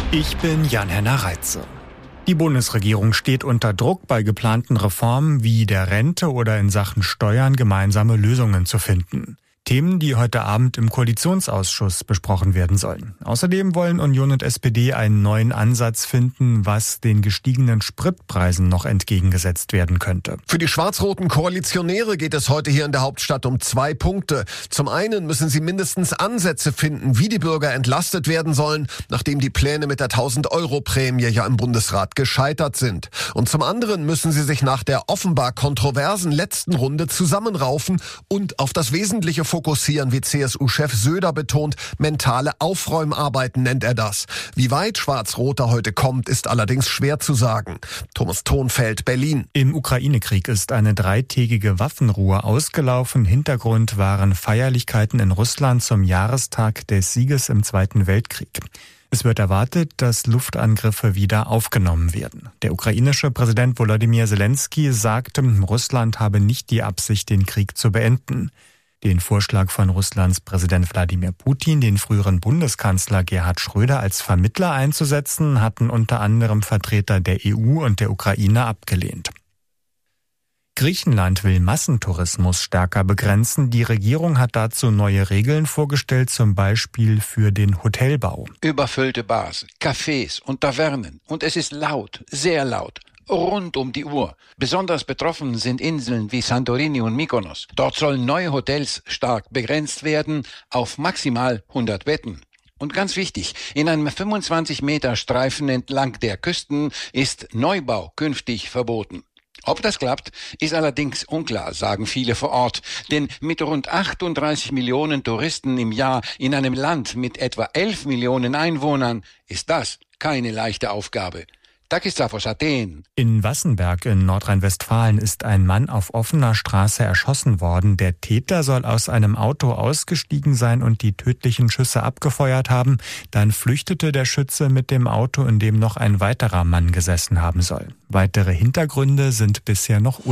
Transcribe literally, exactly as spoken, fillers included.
Ich bin Jan-Henner Reitze. Die Bundesregierung steht unter Druck, bei geplanten Reformen wie der Rente oder in Sachen Steuern gemeinsame Lösungen zu finden. Themen, die heute Abend im Koalitionsausschuss besprochen werden sollen. Außerdem wollen Union und S P D einen neuen Ansatz finden, was den gestiegenen Spritpreisen noch entgegengesetzt werden könnte. Für die schwarz-roten Koalitionäre geht es heute hier in der Hauptstadt um zwei Punkte. Zum einen müssen sie mindestens Ansätze finden, wie die Bürger entlastet werden sollen, nachdem die Pläne mit der tausend-Euro-Prämie ja im Bundesrat gescheitert sind. Und zum anderen müssen sie sich nach der offenbar kontroversen letzten Runde zusammenraufen und auf das Wesentliche fokussieren. fokussieren, wie C S U-Chef Söder betont. Mentale Aufräumarbeiten nennt er das. Wie weit Schwarz-Rot da heute kommt, ist allerdings schwer zu sagen. Thomas Thonfeld, Berlin. Im Ukraine-Krieg ist eine dreitägige Waffenruhe ausgelaufen. Hintergrund waren Feierlichkeiten in Russland zum Jahrestag des Sieges im Zweiten Weltkrieg. Es wird erwartet, dass Luftangriffe wieder aufgenommen werden. Der ukrainische Präsident Volodymyr Zelensky sagte, Russland habe nicht die Absicht, den Krieg zu beenden. Den Vorschlag von Russlands Präsident Wladimir Putin, den früheren Bundeskanzler Gerhard Schröder als Vermittler einzusetzen, hatten unter anderem Vertreter der E U und der Ukraine abgelehnt. Griechenland will Massentourismus stärker begrenzen. Die Regierung hat dazu neue Regeln vorgestellt, zum Beispiel für den Hotelbau. Überfüllte Bars, Cafés und Tavernen. Und es ist laut, sehr laut. Rund um die Uhr. Besonders betroffen sind Inseln wie Santorini und Mykonos. Dort sollen neue Hotels stark begrenzt werden auf maximal hundert Betten. Und ganz wichtig, in einem fünfundzwanzig Meter Streifen entlang der Küsten ist Neubau künftig verboten. Ob das klappt, ist allerdings unklar, sagen viele vor Ort. Denn mit rund achtunddreißig Millionen Touristen im Jahr in einem Land mit etwa elf Millionen Einwohnern ist das keine leichte Aufgabe. Takis Athen. In Wassenberg in Nordrhein-Westfalen ist ein Mann auf offener Straße erschossen worden. Der Täter soll aus einem Auto ausgestiegen sein und die tödlichen Schüsse abgefeuert haben. Dann flüchtete der Schütze mit dem Auto, in dem noch ein weiterer Mann gesessen haben soll. Weitere Hintergründe sind bisher noch